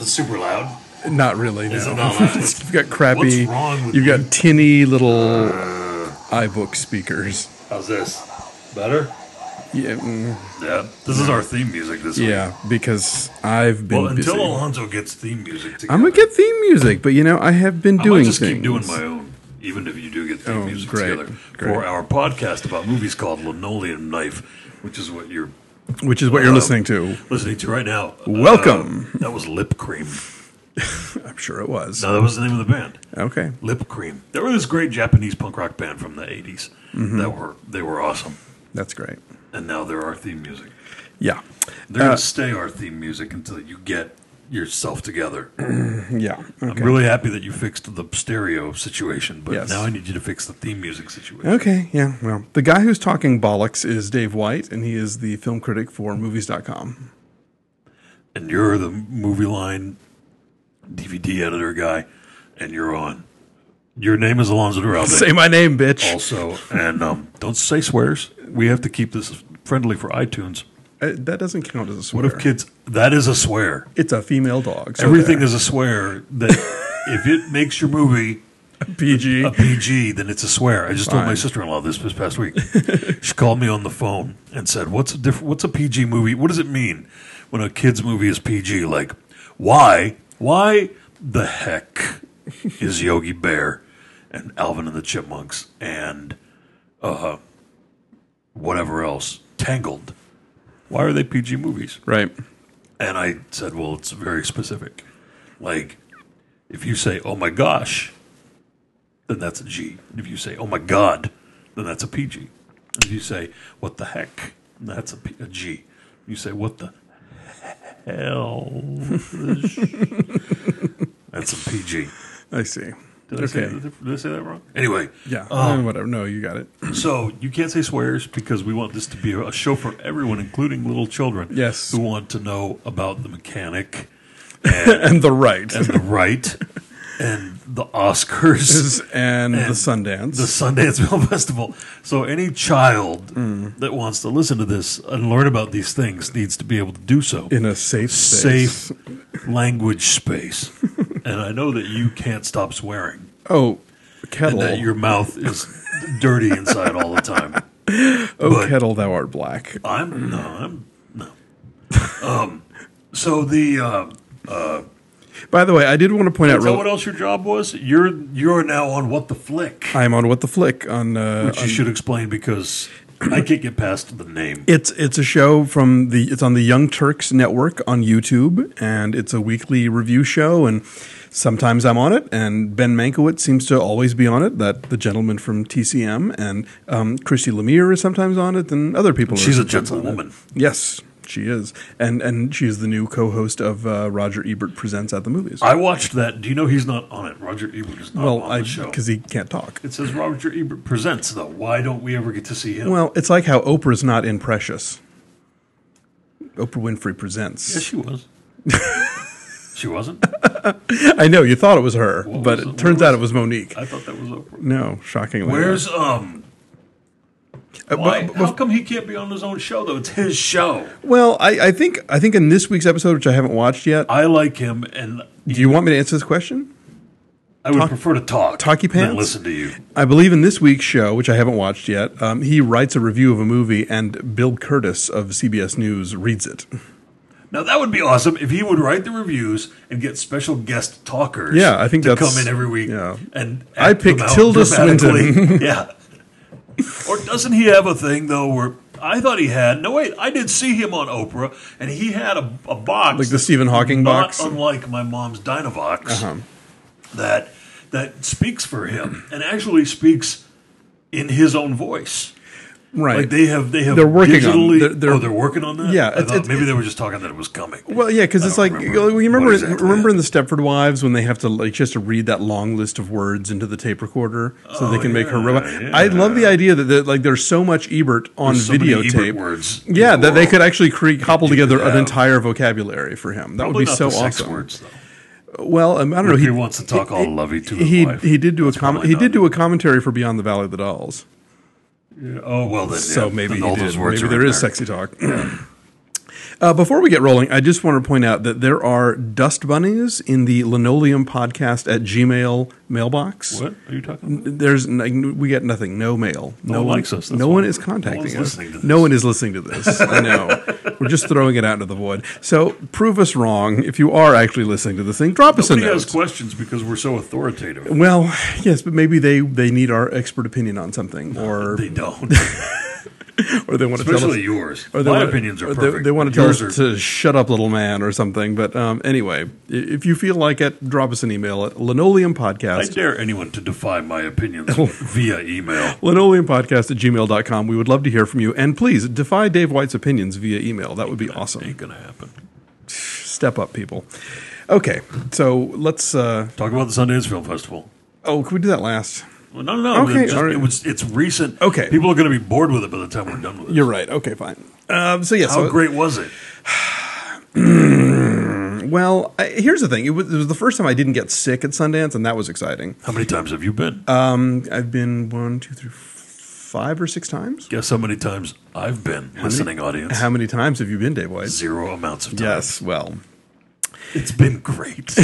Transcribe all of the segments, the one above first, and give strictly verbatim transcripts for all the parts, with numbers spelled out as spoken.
it super loud? Not really, no. Is it not loud? You've got crappy, What's wrong with you've you? got tinny little iBook speakers. How's this? Better? Yeah, mm, Yeah. This is our theme music this week. yeah, because I've been Well, until busy. Alonzo gets theme music together. I'm going to get theme music, but you know, I have been I doing might just things. keep doing my own, even if you do get theme Oh, music great, together. great. For our podcast about movies called Linoleum Knife, which is what you're Which is what you're uh, listening to. listening to right now. Welcome. Uh, that was Lip Cream. I'm sure it was. No, that was the name of the band. Okay. Lip Cream. They were this great Japanese punk rock band from the eighties. Mm-hmm. That were they were awesome. That's great. And now they're our theme music. Yeah. They're Uh, going to stay our theme music until you get yourself together. Yeah. I'm Okay. really happy that you fixed the stereo situation, but Yes. now I need you to fix the theme music situation. Okay, yeah. Well, the guy who's talking bollocks is Dave White, and he is the film critic for movies dot com. And you're the movie line D V D editor guy, and you're on. Your name is Alonzo Duralde. Say my name, bitch. Also, and um, don't say swears. We have to keep this friendly for iTunes. Uh, that doesn't count as a swear. What if kids? That is a swear. It's a female dog. So Everything there. is a swear. That if it makes your movie P G. a P G, then it's a swear. I just told my Fine. sister-in-law this this past week. She called me on the phone and said, "What's a diff- What's a P G movie? What does it mean when a kid's movie is P G? Like, why? Why the heck is Yogi Bear and Alvin and the Chipmunks and uh, whatever else Tangled? Why are they P G movies?" Right. And I said, "Well, it's very specific. Like, if you say, 'Oh my gosh,' then that's a G. And if you say, 'Oh my God,' then that's a P G. And if you say, 'What the heck,' that's a, P- a G. You say, 'What the hell?' That's a P G. I see. Did I, say, Okay. that- did I say that wrong? Anyway, Yeah. um, uh, whatever. No, you got it. so you can't say swears because we want this to be a show for everyone, including little children. Yes. Who want to know about the mechanic and, And the right. and the right and the Oscars and, the and Sundance. the Sundance Film Festival. So any child Mm. that wants to listen to this and learn about these things needs to be able to do so in a safe space. safe language space. And I know that you can't stop swearing Oh, and Kettle. that your mouth is dirty inside all the time. oh, but- Kettle, thou art black. I'm no, I'm no. Um, so the uh, uh, By the way, I did want to point out is that real. what else your job was? You're you're now on What the Flick, I'm on What the Flick on. Uh, which you on- should explain because I can't get past the name. It's it's a show from the it's on the Young Turks Network on YouTube, and it's a weekly review show. And sometimes I'm on it, and Ben Mankiewicz seems to always be on it. That the gentleman from T C M, and um, Christy Lemire is sometimes on it, and other people. She's are a sometimes on it. gentlewoman. Yes, she is, and and she is the new co-host of uh, Roger Ebert Presents at the Movies. I watched that. Do you know he's not on it? Roger Ebert is not well, on I the show. because he can't talk. It says Roger Ebert presents, though. Why don't we ever get to see him? Well, it's like how Oprah's not in Precious. Oprah Winfrey presents. yes, she was. She wasn't? I know you thought it was her, What but was it it? What turns was out it? it was Monique. I thought that was Oprah. No, shockingly. Where's, um... Uh, Why? but- How come he can't be on his own show, though? It's his show. Well, I, I think I think in this week's episode, which I haven't watched yet, I like him, and do you want me to answer this question? I would Talk- prefer to talk Talkie than pants? listen to you. I believe in this week's show, which I haven't watched yet, um, he writes a review of a movie, and Bill Curtis of C B S News reads it. Now, that would be awesome if he would write the reviews and get special guest talkers Yeah, I think to that's- come in every week. yeah. And I act picked them out Tilda dramatically. Swinton. Yeah. Or doesn't he have a thing, though, where I thought he had... No, wait, I did see him on Oprah, and he had a, a box... Like the Stephen Hawking not box? unlike my mom's Dynavox, Uh-huh. that, that speaks for him and actually speaks in his own voice. Right. Like they have, they have. They're working on- digitally, they're- they're- oh, they're working on that. Yeah, I it's- thought it's- maybe they were just talking that it was coming. Well, yeah, because I it's don't like remember you remember what exactly remember in happened. the Stepford Wives when they have to like just to read that long list of words into the tape recorder so they can make her yeah, robot. yeah. I love the idea that, that like there's so much Ebert on There's so many videotape. Ebert words in Yeah, the that they world. could actually create cobble You together could an have- entire vocabulary for him. That Probably would be not so the sex awesome. words, though. Well, um, I don't know. Ricky wants to talk all lovey to his he wife. he did do That's a com- probably he not- did do a commentary for Beyond the Valley of the Dolls. Yeah, oh well, then So yeah, maybe then he all did. those words Maybe are there in is sexy talk. Uh, before we get rolling, I just want to point out that there are dust bunnies in the Linoleum Podcast at Gmail mailbox. What are you talking about? There's n- we get nothing, no mail. No one likes us, that's No why. one is No contacting one's us. listening to this. No one is listening to this. I know. We're just throwing it out into the void. So prove us wrong. If you are actually listening to this thing, drop us a Nobody note. has questions because we're so authoritative. Well, yes, but maybe they, they need our expert opinion on something, or They don't. or they want to tell us. Especially yours. Or they My want- opinions are or perfect. They, they want to tell Yours us are- to shut up, little man, or something. But um, anyway, i- if you feel like it, drop us an email at Linoleum I Podcast. dare anyone to defy my opinions via email. Linoleum Podcast at gmail dot com. We would love to hear from you. And please defy Dave White's opinions via email. That would be awesome. Ain't gonna happen. Step up, people. Okay, so let's. Uh, Talk about the Sundance Film Festival. oh, can we do that last? Well, no, no, no. Okay, It, just, all right. it was. It's recent. Okay. People are going to be bored with it by the time we're done with it. You're right. Okay, fine. Um, so, yeah. How so, great was it? Well, I, here's the thing. It was, it was the first time I didn't get sick at Sundance, and that was exciting. How many times have you been? Um, I've been one, two, three, five or six times. Guess how many times I've been, listening audience? How many times have you been, Dave White? Zero amounts of time. Yes. Well, It's been great.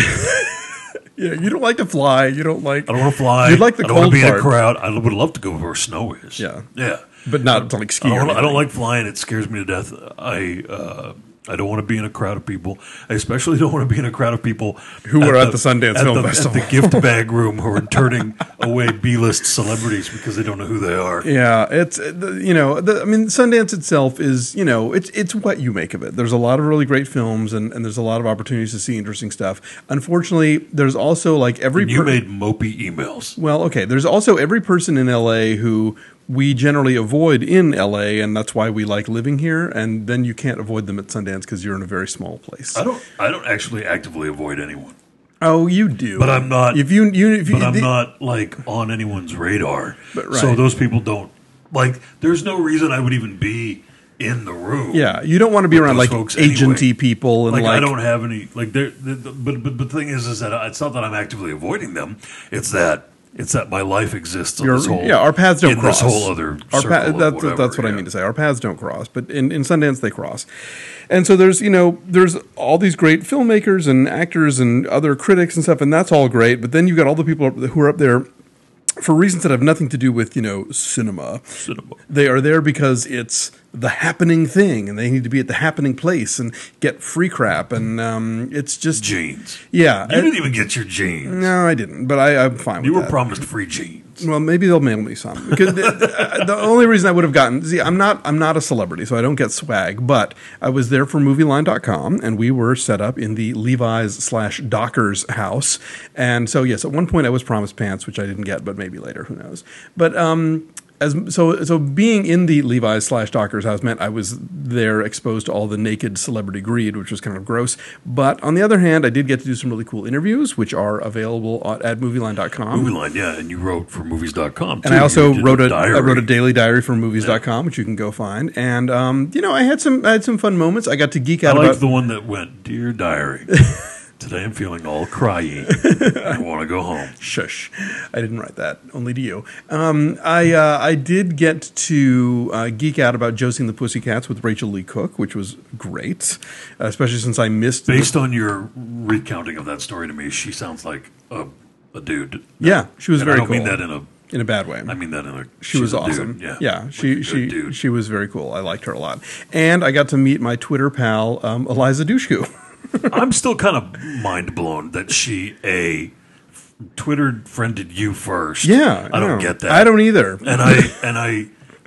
yeah. You don't like to fly. You don't like. I don't want to fly. You'd like the I don't want cold to be in part. a crowd. I would love to go where snow is. Yeah. Yeah. But not to like ski. I or don't, I don't anything. like flying. It scares me to death. I uh, I don't want to be in a crowd of people. I especially don't want to be in a crowd of people Who are at the Sundance at Film the, Festival. At the gift bag room who are turning away B-list celebrities because they don't know who they are. Yeah, it's uh, the- you know, the, I mean, Sundance itself is you know, it's it's what you make of it. There's a lot of really great films, and, and there's a lot of opportunities to see interesting stuff. Unfortunately, there's also like every You per- made mopey emails. well, okay. There's also every person in L A who we generally avoid in L A, and that's why we like living here. And then you can't avoid them at Sundance because you're in a very small place. I don't. I don't actually actively avoid anyone, Oh, you do, but I'm not. If you, you, if you, but I'm the- not like on anyone's radar. But, right. So those people don't like. There's no reason I would even be in the room. Yeah, you don't want to be with around those like folks anyway. agenty people and Like, like, I don't have any like there. The, the, but but the thing is, is that it's not that I'm actively avoiding them. It's that it's that my life exists on Your- this whole yeah, our paths don't in cross. this whole other Our circle. pa- of that's whatever, that's what I yeah. mean to say. Our paths don't cross, but in, in Sundance they cross. And so there's you know there's all these great filmmakers and actors and other critics and stuff, and that's all great. But then you've got all the people who are up there for reasons that have nothing to do with you know cinema. Cinema. They are there because it's the happening thing, and they need to be at the happening place and get free crap, and um, it's just Jeans. yeah. You and- didn't even get your jeans. no, I didn't, but I, I'm fine You with were that. promised free jeans. Well, maybe they'll mail me some. Because the, the, the only reason I would have gotten, see, I'm not, I'm not a celebrity, so I don't get swag. But I was there for movie line dot com, and we were set up in the Levi's slash Dockers house. And so, yes, at one point I was promised pants, which I didn't get, but maybe later, who knows? But um, as so, so being in the Levi's slash Dockers house meant I was there exposed to all the naked celebrity greed, which was kind of gross. But on the other hand, I did get to do some really cool interviews, which are available at, at movie line dot com. Movie line, yeah, and you wrote for movies dot com. And I also wrote a, diary. I wrote a daily diary for movies dot com, which you can go find. And um, you know, I had some I had some fun moments. I got to geek I out like about the one that went, "Dear diary, today I'm feeling all cryy. I want to go home." shush. I didn't write that, only to you. Um, I uh, I did get to uh, geek out about Josie and the Pussycats with Rachel Lee Cook, which was great, uh, especially since I missed. the- Based on your recounting of that story to me, she sounds like a, a dude. yeah, she was And very I don't cool. mean that in a. in a bad way. I mean that in a. She she's was a awesome. Dude. Yeah, yeah. Like She a good she dude. she was very cool. I liked her a lot, and I got to meet my Twitter pal um, Eliza Dushku. I'm still kind of mind blown that she a Twitter friended you first. Yeah, I don't know. get that. I don't either. and I and I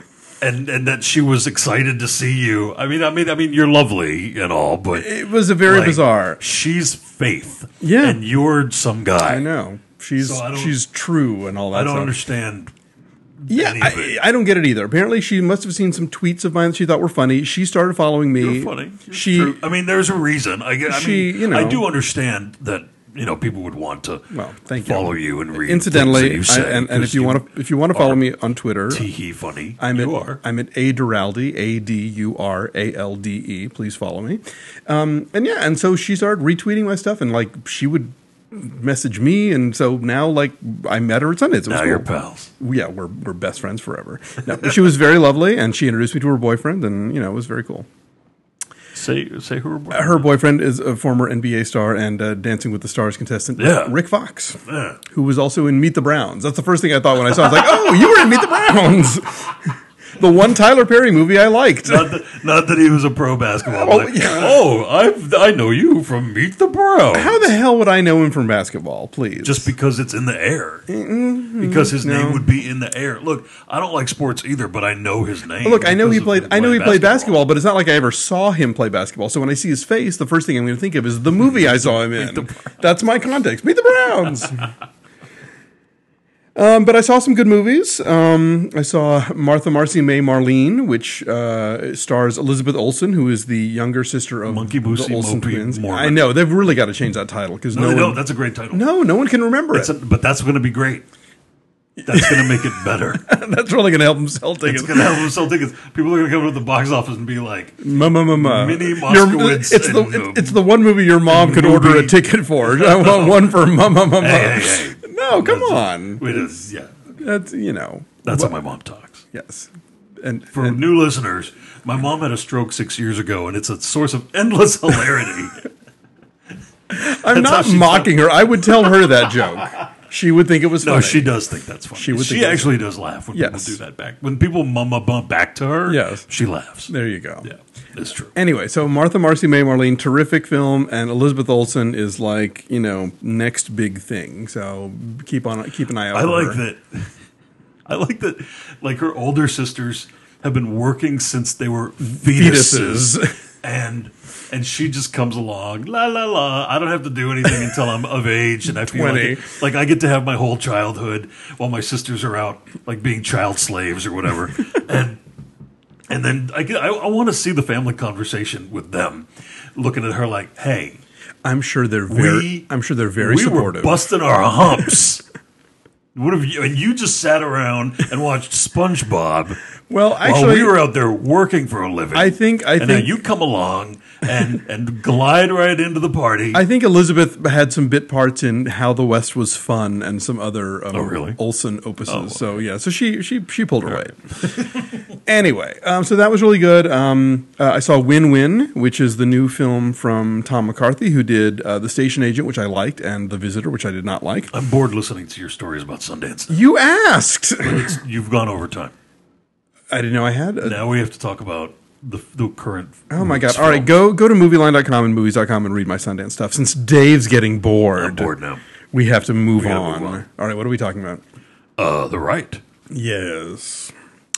and and that she was excited to see you. I mean, I mean, I mean, you're lovely and all, but It was a very like, bizarre. She's Faith, Yeah. and you're some guy. I know she's So I don't- she's true and all that. I don't stuff. understand. Yeah, any of I, it. I don't get it either. Apparently, she must have seen some tweets of mine that she thought were funny. She started following me. You're funny. It's She true. I mean, there's a reason. I, get- I She, mean, you know- I do understand that. You know, people would want to Well, thank you. follow you and read. incidentally, things that you I, say, and, and if 'cause you want to if you want to follow are me on Twitter, Tee-hee funny. I'm you at are. I'm at A Duralde, A D U R A L D E. Please follow me. Um, and yeah, and so she started retweeting my stuff, and like she would message me, and so now like I met her at Sundance. It was Now cool. you're pals. Yeah, we're we're best friends forever. No, but she was very lovely, and she introduced me to her boyfriend, and you know it was very cool. Say say her. Her boyfriend is a former N B A star and uh, Dancing with the Stars contestant, Yeah. Rick Fox, Yeah. who was also in Meet the Browns. That's the first thing I thought when I saw it. I was like, oh, you were in Meet the Browns. The one Tyler Perry movie I liked. Not that, not that he was a pro basketball. Oh, Like, yeah. oh, I I know you from Meet the Browns. How the hell would I know him from basketball, please? Just because it's in the air. Because his no. name would be in the air. Look, I don't like sports either, but I know his name. Look, I know he because of played. him I know he playing played basketball, but it's not like I ever saw him play basketball. So when I see his face, the first thing I'm going to think of is the movie I saw him in. That's my context. Meet the Browns. um, but I saw some good movies. Um, I saw Martha Marcy May Marlene, which uh, stars Elizabeth Olsen, who is the younger sister of Monkey the Boosie Olsen Mopey twins. Mormon. I know they've really got to change that title because No, no, they one, don't. That's a great title. no, no one can remember It's it. a, but that's going to be great. That's going to make it better. That's really going to help them sell tickets. It's going to help them sell tickets. People are going to come to the box office and be like, Ma, ma, ma, ma. Minnie Your- Moskowitz It's the and, um, it's the one movie your mom could order a movie. ticket for. I want one for ma ma ma ma. hey, hey, hey. No, come on. It is, yeah. That's you know. That's What- how my mom talks. Yes. And, For and new listeners, my mom had a stroke six years ago, and it's a source of endless hilarity. I'm that's not how she mocking her. I would tell her that joke. She would think it was No, funny. she does think that's funny. She She, would think that's actually does laugh when Yes. people do that back. When people mama bump back to her, Yes. she laughs. There you go. Yeah, it's true. Anyway, so Martha Marcy May Marlene, terrific film, and Elizabeth Olsen is like you know next big thing. So keep on keep an eye out. I for like her. that. I like that. Like her older sisters have been working since they were fetuses, Fetuses. and and she just comes along, la la la. I don't have to do anything until I'm of age, and I feel like, twenty. it, like I get to have my whole childhood while my sisters are out, like being child slaves or whatever, and. And then I, get- I, I want to see the family conversation with them, looking at her like, "Hey, I'm sure they're very. we, I'm sure they're very we supportive. were busting our humps. What have you? And you just sat around and watched SpongeBob Well, while actually, we were out there working for a living. I think. I and now think. you come along and and glide right into the party. I think Elizabeth had some bit parts in How the West Was Fun and some other um, Oh, really? Olsen opuses. Oh, so yeah, so she she she pulled her weight. Anyway, um, so that was really good. Um, uh, I saw Win Win, which is the new film from Tom McCarthy, who did uh, The Station Agent, which I liked, and The Visitor, which I did not like. I'm bored listening to your stories about Sundance. now. You asked. It's, you've gone over time. I didn't know I had. A, Now we have to talk about the the current. oh my god! week's All right, film. go go to movieline dot com and movies dot com and read my Sundance stuff. Since Dave's getting bored, I'm bored now. we have to move, gotta on. move on. All right, what are we talking about? Uh, the right. Yes.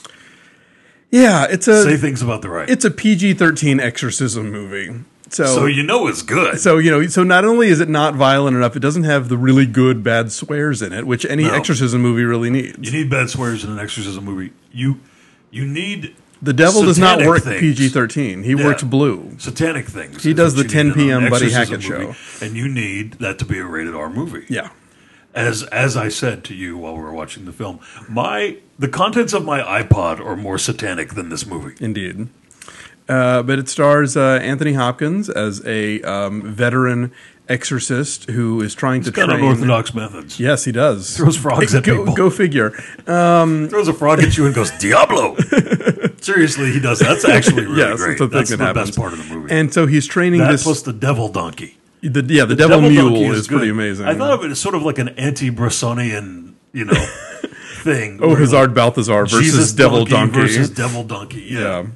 Yeah, it's a Say things about the right. it's a P G thirteen exorcism movie. So so you know it's good. so you know, so not only is it not violent enough, it doesn't have the really good bad swears in it, which any No. exorcism movie really needs. You need bad swears in an exorcism movie. You you need The devil does not satanic work things. P G thirteen. He Yeah. works blue. Satanic things. He is does what the you need 10 in an p.m. Buddy exorcism Hackett movie, show. and you need that to be a rated R movie. Yeah. As as I said to you while we were watching the film, my the contents of my iPod are more satanic than this movie. Indeed. Uh, but it stars uh, Anthony Hopkins as a um, veteran exorcist who is trying to It's got train. unorthodox methods. Yes, he does. Throws frogs at go, people. Go figure. Throws a frog at you and goes Diablo. Seriously, he does. That's actually really Yes, great. it's a thing That's that the happens. best part of the movie. And so he's training that this. plus the devil donkey. the, yeah, the, devil, Devil mule Donkey is, good. pretty amazing. I thought of it as sort of like an anti-Bressonian, you know, thing. Oh, where, Hazard like, Balthazar versus Jesus Devil Donkey. versus Devil Donkey. Yeah. Yeah.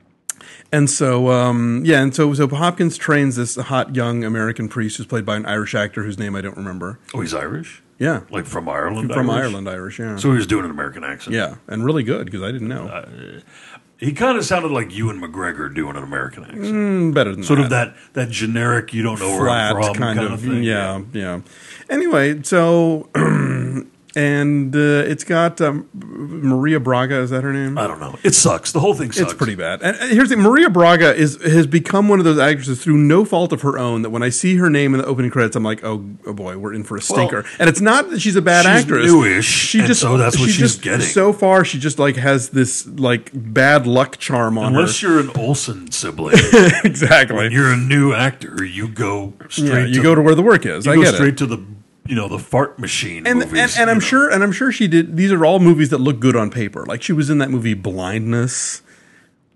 And so, um, yeah, and so, so Hopkins trains this hot young American priest who's played by an Irish actor whose name I don't remember. Oh, he's Irish, Yeah, like from Ireland. from Irish? Ireland, Irish. Yeah, So he was doing an American accent. yeah, and really good because I didn't know. He kind of sounded like Ewan McGregor doing an American accent. Mm, better than Sort that. of that that generic, you don't know where flat I'm from kind, kind, of, thing. yeah, yeah. Anyway, so and uh, it's got um, Maria Braga. Is that her name? I don't know. It sucks. The whole thing sucks. It's pretty bad. And and here's the thing: Maria Braga is has become one of those actresses through no fault of her own that when I see her name in the opening credits, I'm like, oh, oh boy, we're in for a stinker. and it's not that she's a bad she's actress. newish, she and just so that's what she she's just, getting. So far, she just like has this like bad luck charm on Unless her. you're an Olsen sibling, Exactly. you're a new actor. You go straight. Yeah, you to, go to where the work is. You I go get straight it. to the you know the fart machine And, movies. and, and I'm you know. sure, and I'm sure she did. These are all movies that look good on paper. Like she was in that movie Blindness.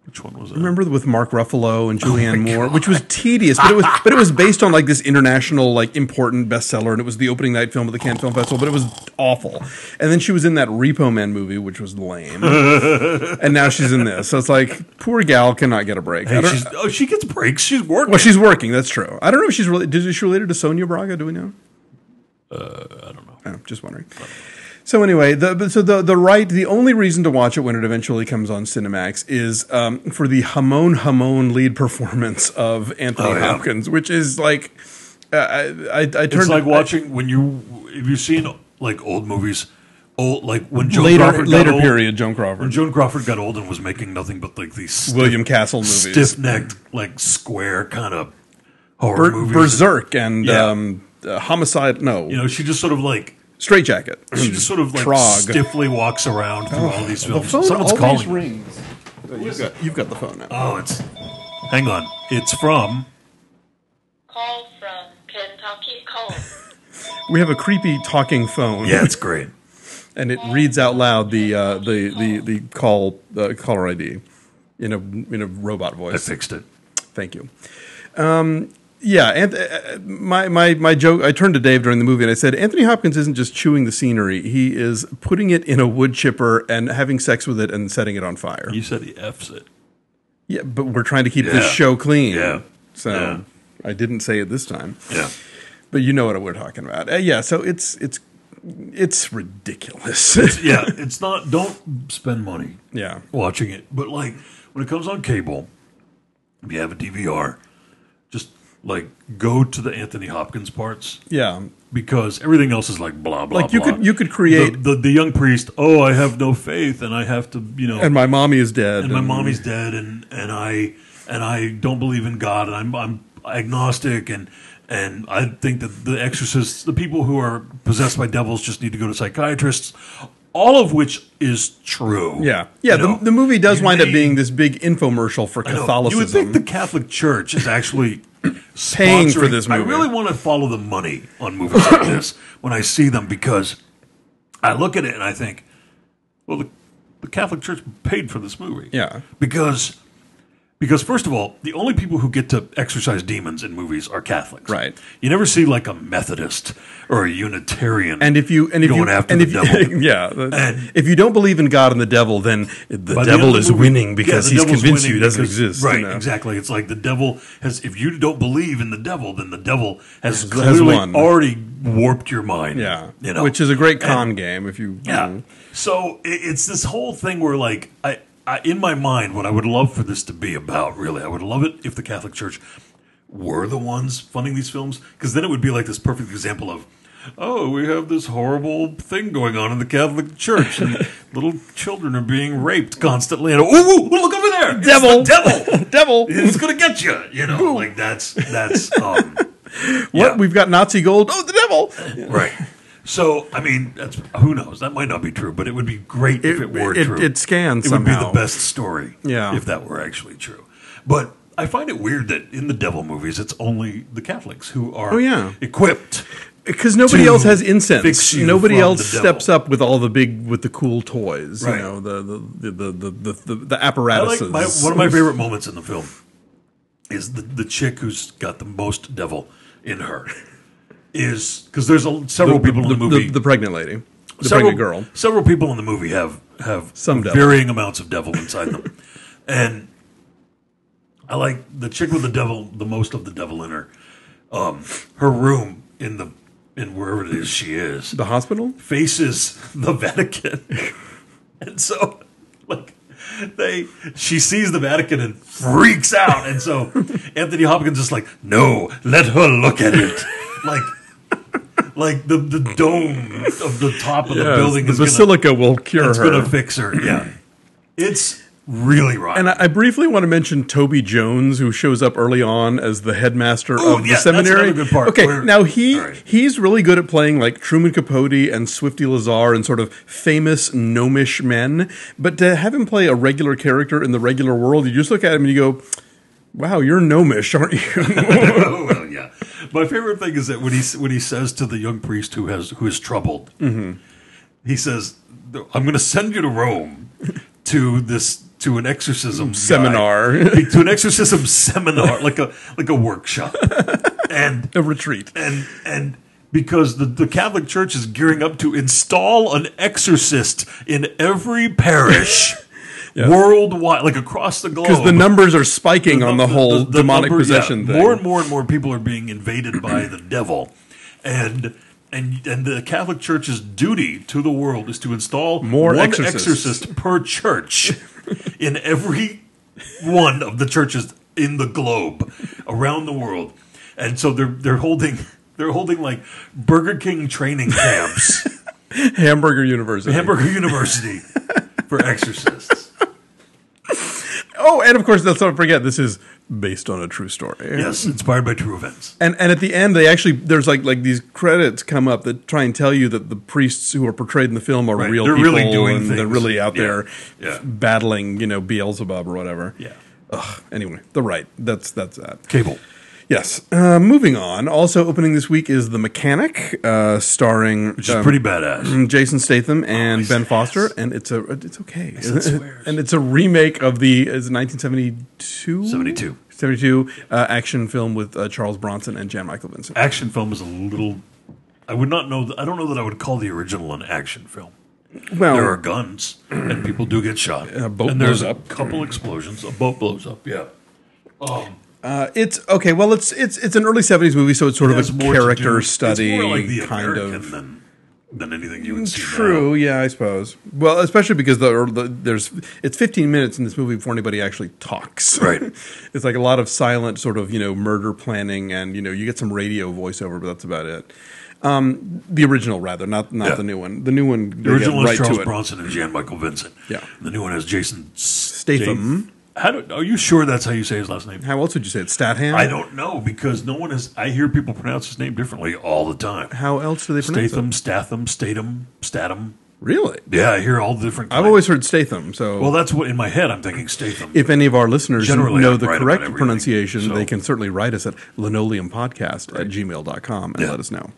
Which one was it? Remember with Mark Ruffalo and Julianne my Moore, God. which was tedious, but it was but it was based on like this international like important bestseller, and it was the opening night film of the Cannes Film Festival, but it was awful. And then she was in that Repo Man movie, which was lame, and now she's in this. So it's like poor gal cannot get a break. I Hey, don't- she's, oh, she gets breaks. She's working. well, she's working. That's true. I don't know if she's really. Is she related to Sonia Braga? Do we know? uh, I don't know. Oh, just wondering. So anyway, the but so the the right the only reason to watch it when it eventually comes on Cinemax is um, for the Hamon Hamon lead performance of Anthony Oh, yeah. Hopkins, which is like uh, I I, I turned It's like I- watching when you if you've seen like old movies, old like when Joan later Crawford got later old, period Joan When Crawford, Joan Crawford got old and was making nothing but like these stiff, William Castle movies, stiff-necked, like square kind of horror Ber- movies. Berserk and Yeah. um, uh, Homicide. No, You know, she just sort of like Straight Jacket. she just sort of like Trog. stiffly walks around through all these The films. phone Someone's always calling. me. rings. You've got, you've got the phone now. Oh, it's. Hang on. It's from. Call from Kentucky Cole. We have a creepy talking phone. Yeah, it's great. and it reads out loud the uh, the the the call uh, caller I D in a in a robot I voice. fixed it. Thank you. Um, yeah, and uh, my my my joke. I turned to Dave during the movie and I said, Anthony Hopkins isn't just chewing the scenery; he is putting it in a wood chipper and having sex with it and setting it on fire. You said he F's it. Yeah, but we're trying to keep Yeah. this show clean. Yeah. So Yeah. I didn't say it this time. Yeah. But you know what we're talking about. Uh, yeah, so it's it's it's ridiculous. Yeah, it's not. Don't spend money yeah. watching it. But like when it comes on cable, if you have a D V R, just like go to the Anthony Hopkins parts Yeah. because everything else is like blah blah. Like you blah. could you could create the, the the young priest. Oh, I have no faith, and I have to, you know, and my mommy is dead. and my mommy's dead, and and I and I don't believe in God, and I'm I'm agnostic, and and I think that the exorcists, the people who are possessed by devils, just need to go to psychiatrists. All of which is true. Yeah. Yeah, You the, know? the movie does You wind up may- being this big infomercial for I know. Catholicism. You would think the Catholic Church is actually Paying for sponsoring- this I movie. really want to follow the money on movies like this when I see them, because I look at it and I think, well, the, the Catholic Church paid for this movie. Yeah. Because, because first of all, the only people who get to exorcise demons in movies are Catholics. Right. You never see like a Methodist or a Unitarian. And if you and if Going you after and the if devil. you, yeah, the- And- if you don't believe in God and the devil, then the By the end devil of the is movie- winning yeah, because the he's devil's convinced you winning he doesn't because- exist. Right, you know? exactly. It's like the devil has. If you don't believe in the devil, then the devil has, Has- has clearly won. already warped your mind. Yeah, you know, which is a great con game. If you, yeah. you know. So it, it's this whole thing where, like, I, I, in my mind, what I would love for this to be about, really, I would love it if the Catholic Church were the ones funding these films, because then it would be like this perfect example of, oh, we have this horrible thing going on in the Catholic Church, and little children are being raped constantly, and oh, look over there, It's Devil. the devil, devil. it's gonna get you, you know, like that's that's um, What yeah. we've got Nazi gold. Oh, the devil. Right. So, I mean, that's who knows. That might not be true, but it would be great if it were it, true. it scans It would be somehow. the best story Yeah. if that were actually true. But I find it weird that in the devil movies, it's only the Catholics who are Oh, yeah. equipped. Because nobody to else has incense. fix you Nobody from else the devil. steps up with all the big, with the cool toys. Right. You know, the the the the the, the, the, the I apparatuses. like my, one of my favorite moments in the film is the, the chick who's got the most devil in her. Is because there's a, several people in the movie. the, pregnant lady, the several, pregnant girl. Several people in the movie have have Some devil. varying amounts of devil inside them, and I like the chick with the devil, the most of the devil in her. Um, her room in the in wherever it is she is The hospital. faces the Vatican, and so like they she sees the Vatican and freaks out, and so Anthony Hopkins is like, no, let her look at it, like. Like the, the dome of the top of the building the is basilica will cure gonna, it's her. gonna fix her. Yeah, it's really right. And I, I briefly want to mention Toby Jones, who shows up early on as the headmaster Ooh, of the yeah, that's seminary. another good part. Okay, Where- now he all right. he's really good at playing like Truman Capote and Swifty Lazar and sort of famous gnomish men. But to have him play a regular character in the regular world, you just look at him and you go, "Wow, you're gnomish, aren't you?" oh, well, yeah. My favorite thing is that when he when he says to the young priest who has who is troubled, Mm-hmm. he says, "I'm going to send you to Rome to this to an exorcism Seminar. guide, to an exorcism seminar, like a like a workshop, and A retreat. and and because the, the Catholic Church is gearing up to install an exorcist in every parish worldwide, like across the globe. Because the numbers are spiking on the num- whole the demonic number- possession yeah, thing. More and more and more people are being invaded by the devil, and and and the Catholic Church's duty to the world is to install More one exorcists. exorcist per church in every one of the churches in the globe around the world, and so they're they're holding they're holding like Burger King training camps, Hamburger University. Hamburger University for exorcists. Oh, and of course, let's not forget, this is based on a true story. Yes, inspired by true events. And and at the end, they actually there's like like these credits come up that try and tell you that the priests who are portrayed in the film are Right. real They're people really doing and they're things. really out Yeah. there Yeah. battling, you know, Beelzebub or whatever. Yeah. Ugh, anyway, the right. That's that's that. Cable. Yes. Uh, moving on. Also opening this week is The Mechanic, uh, starring Which is um, pretty badass. Jason Statham and he's Ben an Foster, ass. and it's a it's okay, it swears. and it's a remake of the is it nineteen seventy-two seventy-two. seventy-two uh, action film with uh, Charles Bronson and Jan Michael Vincent. Action film is a little. I would not know. I don't know that I would call the original an action film. Well, There are guns and people do get shot. A boat and there's blows a up. couple explosions. A boat blows up. Yeah. Um, uh, it's okay. Well, it's it's it's an early seventies movie, so it's sort it has of a more to character do- study It's more like the kind American of. than than anything you would see. True, yeah, I suppose. Well, especially because the, or the there's it's fifteen minutes in this movie before anybody actually talks. Right. It's like a lot of silent sort of you know murder planning, and you know you get some radio voiceover, but that's about it. Um, the original, rather, not not Yeah. the new one. The new one, The original right is Charles to it. Bronson and Jan Michael Vincent. Yeah. The new one has Jason Statham. How do, are you sure that's how you say his last name? How else would you say it? Statham. I don't know because no one has. I hear people pronounce his name differently all the time. How else do they pronounce Statham, it? Statham, Statham, Statham. Really? Yeah, I hear all the different. I've kinds. always heard Statham. So, Well, that's what in my head I'm thinking Statham. if any of our listeners Generally, know I'm the right about correct everything, pronunciation, so- they can certainly write us at linoleumpodcast at gmail dot com and Yeah. let us know.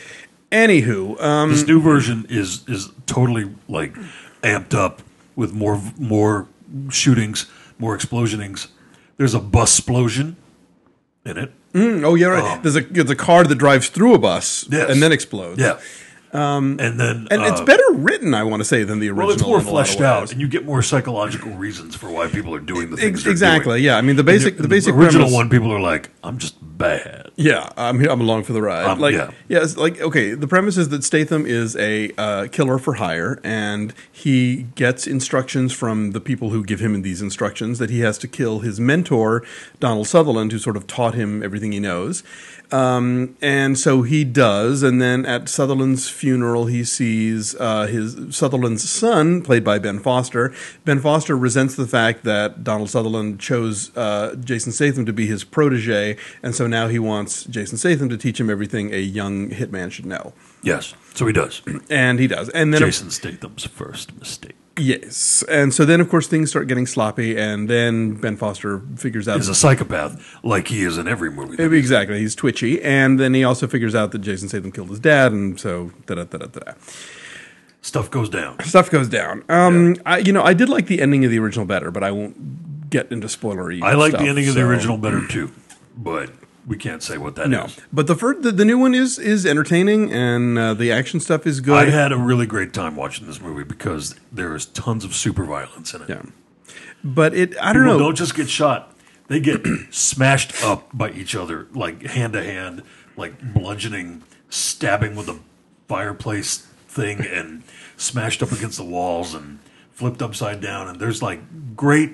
Anywho, um, This new version is is totally like amped up with more more shootings, more explosionings. There's a bus explosion in it. mm, oh yeah, right. Um, There's a there's a car that drives through a bus Yes. and then explodes. Yeah, um, and then and it's uh, better written, I want to say, than the original. Well, it's more in a lot of fleshed out, ways. and you get more psychological reasons for why people are doing the things Ex- they're exactly. doing. Yeah. I mean, the basic In the basic original premise- one, people are like, "I'm just bad." Yeah, I'm here. I'm along for the ride. Um, like, yeah. yeah, it's like okay. The premise is that Statham is a uh, killer for hire, and he gets instructions from the people who give him these instructions that he has to kill his mentor, Donald Sutherland, who sort of taught him everything he knows. Um, and so he does, and then at Sutherland's funeral, he sees uh, his Sutherland's son, played by Ben Foster. Ben Foster resents the fact that Donald Sutherland chose uh, Jason Statham to be his protege, and so now he wants Jason Statham to teach him everything a young hitman should know, Yes, so he does. and he does. And then Jason Statham's first mistake yes, and so then of course things start getting sloppy, and then Ben Foster figures out is a psychopath, like he is in every movie. that- exactly he's twitchy, and then he also figures out that Jason Statham killed his dad, and so da da da da da. Stuff goes down. Stuff goes down. Um, I, you know, I did like the ending of the original better, but I won't get into spoilery. I like stuff, the ending of the so- original better too, but we can't say what that is. No, but the first, the, the new one is is entertaining, and uh, the action stuff is good. I had a really great time watching this movie because there is tons of super violence in it. yeah, but it. I don't People know. don't just get shot; they get smashed up by each other, like hand to hand, like bludgeoning, stabbing with a fireplace thing, and smashed up against the walls and flipped upside down. And there's like great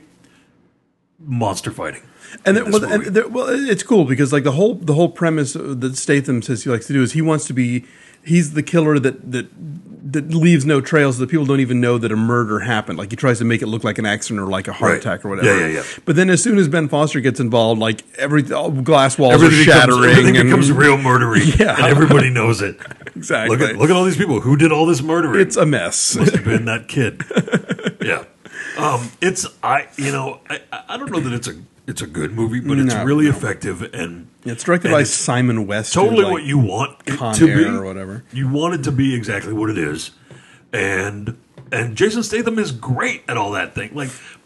monster fighting. And, in then, this well, and movie. there, well, it's cool because like the whole the whole premise that Statham says he likes to do is he wants to be he's the killer that that that leaves no trails that people don't even know that a murder happened. Like he tries to make it look like an accident or like a heart Right. attack or whatever. Yeah, yeah, yeah. But then as soon as Ben Foster gets involved, like every all glass walls Everything are shattering. becomes, everything and, becomes real murdery, Yeah. and everybody knows it. Exactly. Look at look at all these people who did all this murdering. It's a mess. Must have been that kid. Yeah, um, it's I. You know, I, I don't know that it's a it's a good movie, but it's No, really no. effective and It's directed and by it's Simon West. totally who's, like, what you want it Con to Air be, or whatever. You want it to be exactly what it is, and and Jason Statham is great at all that thing. Like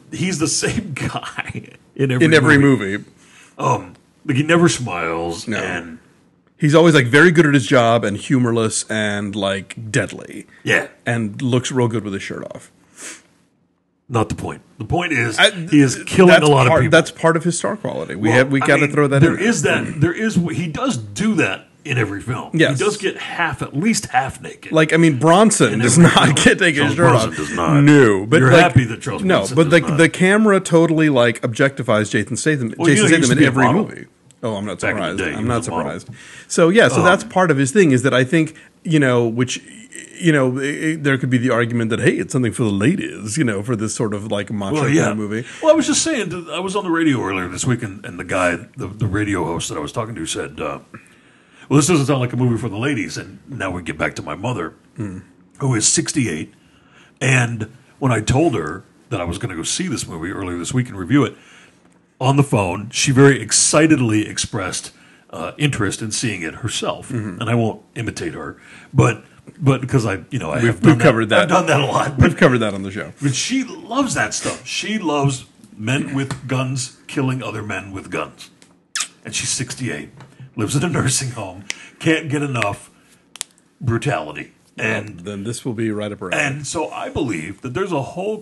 he's the same guy in every in every movie. movie. Um, like he never smiles, No. and He's always like very good at his job and humorless and like deadly yeah, and looks real good with his shirt off. not the point. The point is I- he is killing that's a lot part, of people. That's part of his star quality. We Well, have we I got to mean, throw that there in. is that there is he does do that in every film. Yes. He does get half at least half naked. Like I mean, Bronson In does every not film. get taken his Charles shirt Bronson off. does not. No, but You're like, happy that Charles no, Bronson but does the not. the camera totally like objectifies Jason Statham. Well, you Jason know, he used Statham to in be a every model. movie. Oh, I'm not Back in the surprised. day, he I'm not was a model. surprised. So yeah, so Um, that's part of his thing is that I think you know which. You know, it, there could be the argument that hey, it's something for the ladies. You know, for this sort of like macho Well, kind yeah. of movie. Well, I was just saying, I was on the radio earlier this week, and, and the guy, the, the radio host that I was talking to said, uh, well, this doesn't sound like a movie for the ladies. And now we get back to my mother, Hmm. who is sixty-eight. And when I told her that I was going to go see this movie earlier this week and review it, on the phone, she very excitedly expressed uh, interest in seeing it herself. Mm-hmm. And I won't imitate her, but but because I, you know, I We've- have done we've covered that. I've done that a lot. But We've covered that on the show. but she loves that stuff. She loves men with guns killing other men with guns. And she's sixty-eight, lives in a nursing home, can't get enough brutality. And then this will be right up her alley. and so I believe that there's a whole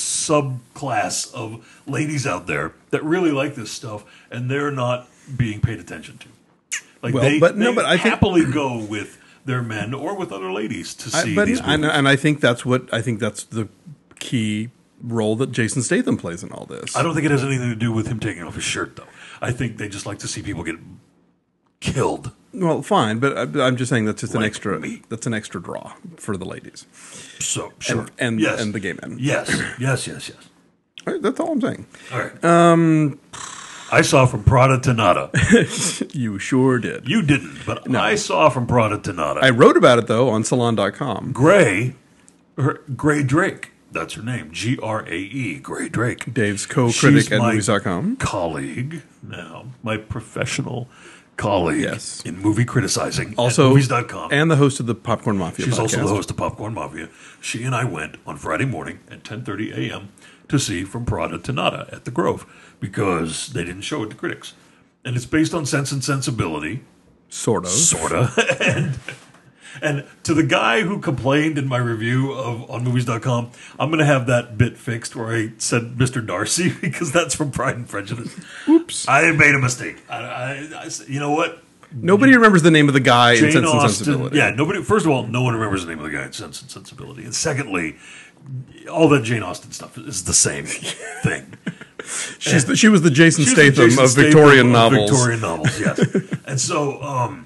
subclass of ladies out there that really like this stuff, and they're not being paid attention to. Like Well, they, but no, they but I think- happily go with their men or with other ladies to see I, but, these and, movies. and I think that's what I think that's the key role that Jason Statham plays in all this. I don't think it has anything to do with him taking off his shirt, though. I think they just like to see people get killed. Well, fine, but I, but I'm just saying that's just an Like extra. me. That's an extra draw for the ladies So sure, and yes. and the gay men. yes, yes, yes, yes. All right, that's all I'm saying. All right. Um, I saw From Prada to Nada. You sure did. You didn't, but I saw From Prada to Nada. I wrote about it though on Salon dot com. Gray, her, Gray Drake. That's her name. G R A E. Gray Drake. Dave's co-critic She's at my movies dot com. colleague now, my professional colleague Yes. in movie criticizing Also, at movies dot com. and the host of the Popcorn Mafia. She's podcast. also the host of Popcorn Mafia. She and I went on Friday morning at ten thirty a.m. to see From Prada to Nada at the Grove because they didn't show it to critics. And it's based on Sense and Sensibility, Sort of. sort of. and, and to the guy who complained in my review of on movies dot com, I'm going to have that bit fixed where I said Mister Darcy because that's from Pride and Prejudice. Oops. I made a mistake. I, I, I, you know what? Nobody remembers the name of the guy in Jane Sense and Austen. Sensibility. Yeah, nobody. First of all, no one remembers the name of the guy in Sense and Sensibility, and secondly, all that Jane Austen stuff is the same thing. She's the, she was the Jason She's the Statham Jason of Statham Victorian of novels. Victorian novels, yes. And so, um,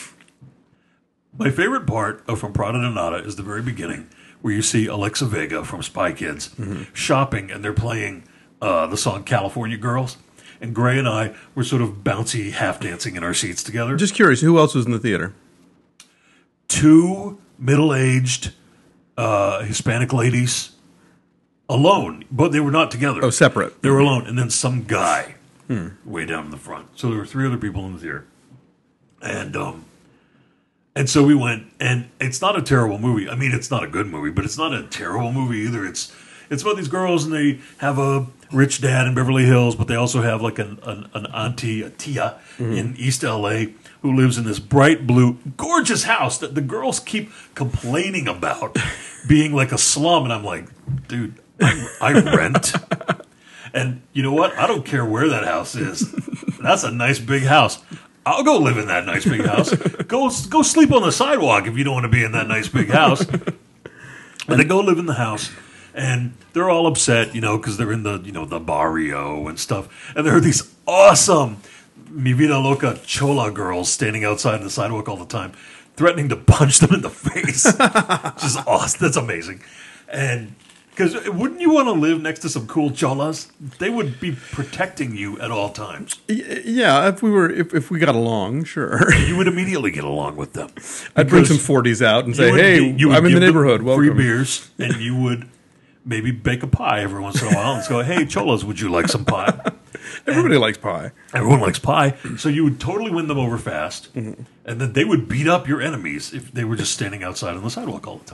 my favorite part of From Prada to Nada is the very beginning, where you see Alexa Vega from Spy Kids Mm-hmm. shopping, and they're playing uh, the song "California Girls." And Gray and I were sort of bouncy, half dancing in our seats together. Just curious, who else was in the theater? Two middle-aged uh, Hispanic ladies alone, but they were not together. Oh, separate. They were alone, and then some guy way down in the front. So there were three other people in the theater, and um, and so we went. And it's not a terrible movie. I mean, it's not a good movie, but it's not a terrible movie either. It's it's about these girls, and they have a rich dad in Beverly Hills, but they also have like an an, an auntie, a tia in East L A who lives in this bright blue, gorgeous house that the girls keep complaining about being like a slum. And I'm like, dude, I, I rent. And you know what? I don't care where that house is. That's a nice big house. I'll go live in that nice big house. Go go sleep on the sidewalk if you don't want to be in that nice big house. And they go live in the house, and they're all upset, you know, because they're in the, you know, the barrio and stuff. And there are these awesome Mi Vida Loca Chola girls standing outside the sidewalk all the time, threatening to punch them in the face. Which is awesome. That's amazing. And because wouldn't you want to live next to some cool cholas? They would be protecting you at all times. Y- Yeah, if we were, if, if we got along, sure. You would immediately get along with them. I'd bring some Because forties out and you say, would "Hey, gi- you would I'm in the give them neighborhood. Welcome." Free beers, and you would maybe bake a pie every once in a while and go, "Hey, cholas, would you like some pie?" Everybody likes pie. Everyone likes pie, so you would totally win them over fast, Mm-hmm. and then they would beat up your enemies if they were just standing outside on the sidewalk all the time.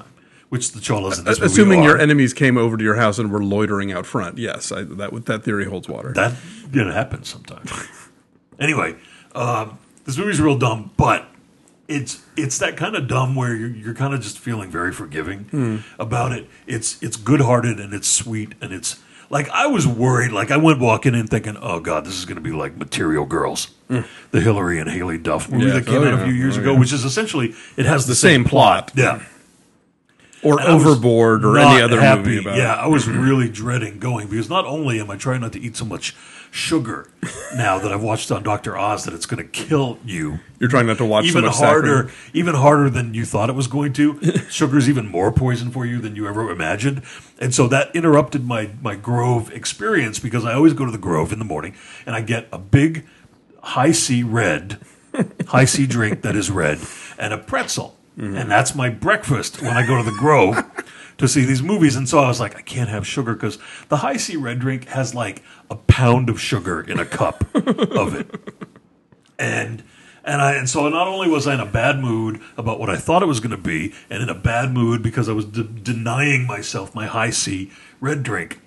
which the cholas in this movie Assuming are. your enemies came over to your house and were loitering out front, yes, I, that that theory holds water. That you know, happens sometimes. Anyway, um, this movie's real dumb, but it's it's that kind of dumb where you're, you're kind of just feeling very forgiving Hmm. about it. It's it's good-hearted and it's sweet and it's like I was worried. Like I went walking in thinking, oh god, this is going to be like Material Girls, the Hillary and Haley Duff movie Yeah. that came Oh, out a yeah. few years Oh, ago, yeah. which is essentially it has the, The same plot. Yeah. Or And I was Overboard or not any other happy. movie about Yeah, it. I was really dreading going because not only am I trying not to eat so much sugar now that I've watched on Doctor Oz that it's going to kill you. You're trying not to watch Even so much harder, saccharin. even harder than you thought it was going to. Sugar's even more poison for you than you ever imagined, and so that interrupted my my Grove experience because I always go to the Grove in the morning and I get a big high C red, high C drink that is red, and a pretzel. And that's my breakfast when I go to the Grove to see these movies. And so I was like, I can't have sugar because the High C Red drink has like a pound of sugar in a cup of it. And and I and so not only was I in a bad mood about what I thought it was going to be, and in a bad mood because I was de- denying myself my High C Red drink.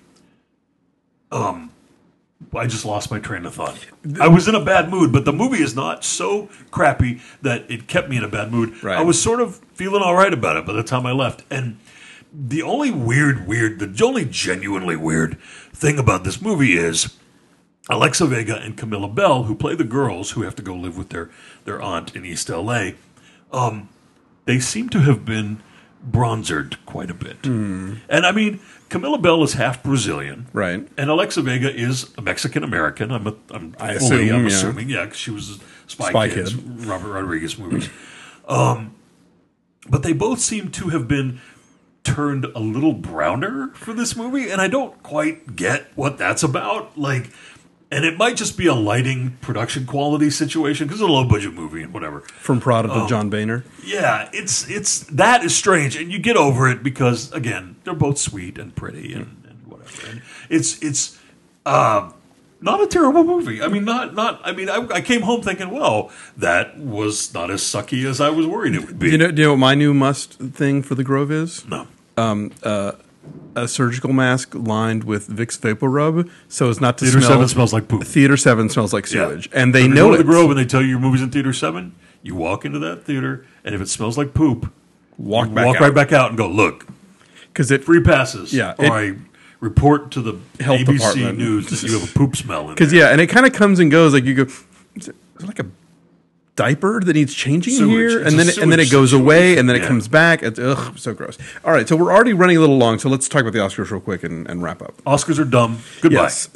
Um. I just lost my train of thought. I was in a bad mood, but the movie is not so crappy that it kept me in a bad mood. Right. I was sort of feeling all right about it by the time I left. And the only weird, weird, the only genuinely weird thing about this movie is Alexa Vega and Camilla Bell, who play the girls who have to go live with their, their aunt in East L A, um, they seem to have been bronzered quite a bit. Hmm. And I mean, Camilla Bell is half Brazilian. Right. And Alexa Vega is a Mexican American. I'm, a, I'm I fully, assume, I'm yeah. assuming, yeah, because she was Spy, Spy Kids, Kid. Robert Rodriguez movies. um, but they both seem to have been turned a little browner for this movie, and I don't quite get what that's about. Like, and it might just be a lighting production quality situation because it's a low budget movie and whatever. From product of John Boehner. Yeah, it's it's that is strange, and you get over it because again, they're both sweet and pretty and, and whatever. And it's it's uh, not a terrible movie. I mean, not not. I mean, I, I came home thinking, well, that was not as sucky as I was worried it would be. Do you know, do you know what my new must thing for the Grove is? no, A surgical mask lined with Vicks Vapor Rub, so as not to Theater smell. Seven smells like poop. Theater Seven smells like Yeah. sewage, and they If you know go to it. the Grove and they tell you your movie's in Theater Seven. You walk into that theater, and if it smells like poop, Walk you back walk out. right back out and go look. because it Free passes. Yeah, or it- I report to the Health A B C department. News that you have a poop smell in because there. yeah, and it kind of comes and goes. Like you go, is it, is it like a diaper that needs changing Sewage. here, It's and a then it, and then it sewage goes away, situation. and then it Yeah. comes back. It's ugh, so gross. All right, so we're already running a little long, so let's talk about the Oscars real quick and, and wrap up. Oscars are dumb. Goodbye. Yes.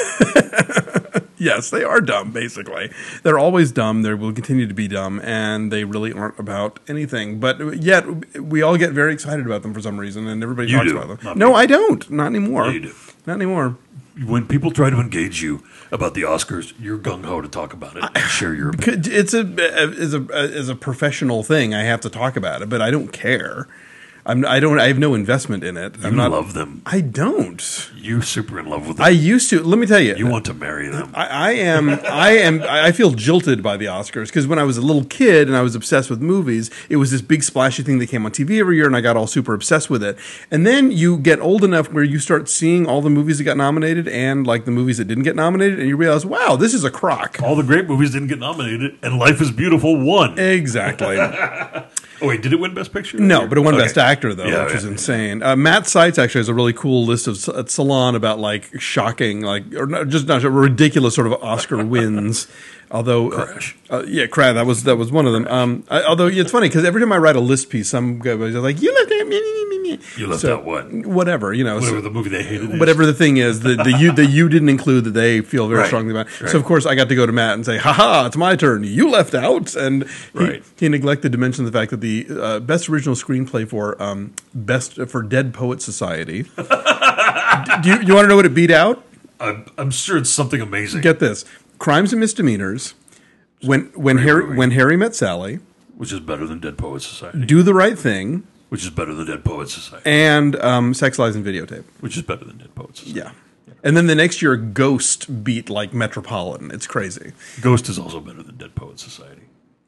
Yes, they are dumb, basically. They're always dumb. They will continue to be dumb, and they really aren't about anything. But yet, we all get very excited about them for some reason, and everybody You talks do, about them. not No, me. I don't. Not anymore. Yeah, you do. Not anymore. When people try to engage you about the Oscars, you're gung ho to talk about it and share your opinion. Could- It's a as a as a professional thing. I have to talk about it, but I don't care. I'm I don't I have no investment in it. You I'm not. love them. I don't. You're super in love with them. I used to. Let me tell you. you want to marry them. I, I am. I am. I feel jilted by the Oscars because when I was a little kid and I was obsessed with movies, it was this big splashy thing that came on T V every year, and I got all super obsessed with it. And then you get old enough where you start seeing all the movies that got nominated and like the movies that didn't get nominated, and you realize, wow, this is a crock. All the great movies didn't get nominated, and Life is Beautiful won. Exactly. Oh, wait, did it win Best Picture? No, but it won Okay. Best Actor though, Yeah, which yeah, is yeah. insane. Uh, Matt Seitz actually has a really cool list of at Salon about like shocking, like or not, just not ridiculous sort of Oscar wins. Although, uh, Crash. uh, yeah, Crash, that was that was one of them. Um, I, although yeah, it's funny because every time I write a list piece, some guys are like, "You left out me, me, me, me." You left So, out what? Whatever, you know. Whatever so- the movie they hated is. Whatever the thing is, the, the you the you didn't include that they feel very Right, strongly about. right. So of course I got to go to Matt and say, "Ha ha, it's my turn. You left out," and he, Right. he neglected to mention the fact that the uh, best original screenplay for um, best for Dead Poet Society. D- do you, you want to know what it beat out? I'm, I'm sure it's something amazing. Get this: Crimes and Misdemeanors. When when Great Harry movie. when Harry Met Sally, which is better than Dead Poets Society. Do the Right Thing, Which is better than Dead Poets Society. and um, Sex, Lies, and Videotape. Which is better than Dead Poets Society. Yeah. And then the next year, Ghost beat like Metropolitan. It's crazy. Ghost is also better than Dead Poets Society.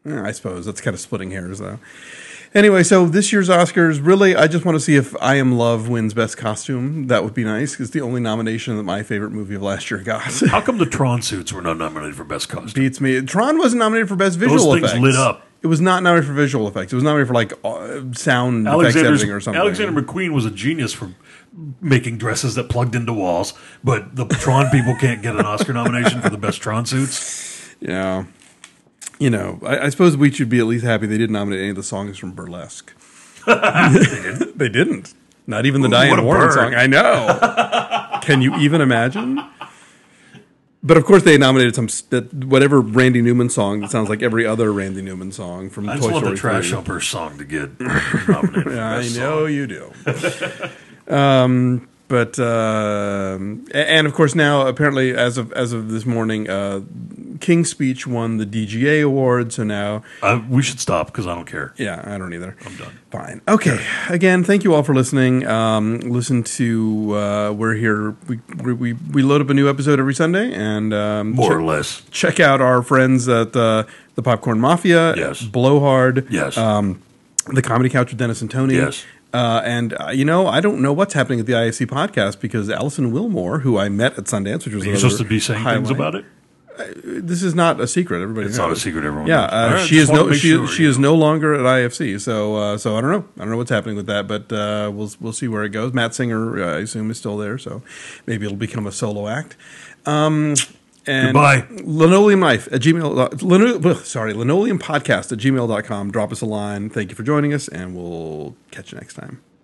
Yeah, I suppose that's kind of splitting hairs, though. Anyway, so this year's Oscars, really, I just want to see if I Am Love wins Best Costume. That would be nice, because it's the only nomination that my favorite movie of last year got. How come the Tron suits were not nominated for Best Costume? Beats me. Tron wasn't nominated for Best Visual Those things Effects. lit up. It was not nominated for visual effects. It was nominated for, like, uh, sound effects Alexander's- editing or something. Alexander McQueen was a genius for making dresses that plugged into walls, but the Tron people can't get an Oscar nomination for the best Tron suits. Yeah. You know, I, I suppose we should be at least happy they didn't nominate any of the songs from Burlesque. they, didn't. They didn't. Not even the Ooh, Diane what a Warren burn. song. I know. Can you even imagine? But of course, they nominated some that whatever Randy Newman song that sounds like every other Randy Newman song from I Toy just want Story the Trash three. Humper song to get nominated for I best know song. you do. um, but uh, and of course now apparently as of as of this morning, uh, King's Speech won the D G A award. So now, Uh, we should stop because I don't care. yeah, I don't either. I'm done. Fine. Okay. Again, thank you all for listening. Um, listen to uh, we're here. We, we we load up a new episode every Sunday, and um, More check, or less. check out our friends at uh, the Popcorn Mafia, Yes. Blowhard, Yes. um, the Comedy Couch with Dennis and Tony. Yes. Uh, and, uh, you know, I don't know what's happening at the I S C podcast because Allison Wilmore, who I met at Sundance, which was Are you another supposed to be saying things highlight- about it? This is not a secret. Everybody It's knows. not a secret. Everyone Yeah, knows. uh, All right, she just is wanna no make she sure, she you is know. no longer at I F C. So uh, so I don't know. I don't know what's happening with that, but uh, we'll we'll see where it goes. Matt Singer, uh, I assume, is still there, so maybe it'll become a solo act. Um, and Goodbye. Linoleum Knife at Gmail. Uh, lino, sorry, Linoleum Podcast at gmail dot com. Drop us a line. Thank you for joining us, and we'll catch you next time.